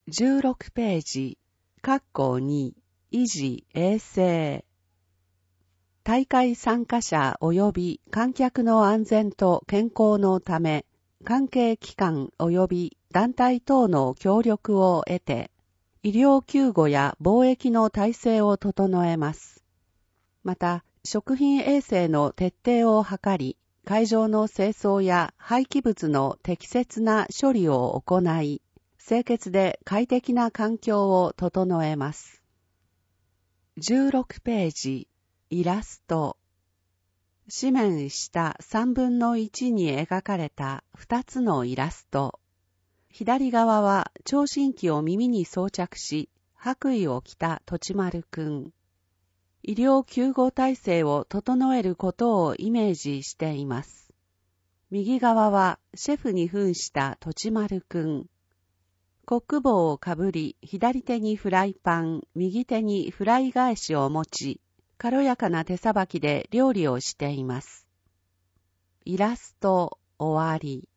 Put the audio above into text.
16ページ、括弧2、維持衛生。大会参加者及び観客の安全と健康のため、関係機関及び団体等の協力を得て、医療救護や貿易の体制を整えます。また、食品衛生の徹底を図り、会場の清掃や廃棄物の適切な処理を行い、清潔で快適な環境を整えます。16ページ、イラスト。紙面下3分の1に描かれた2つのイラスト。左側は聴診器を耳に装着し、白衣を着たとちまるくん。医療救護体制を整えることをイメージしています。右側はシェフに扮したとちまるくん。コック帽をかぶり、左手にフライパン、右手にフライ返しを持ち、軽やかな手さばきで料理をしています。イラスト終わり。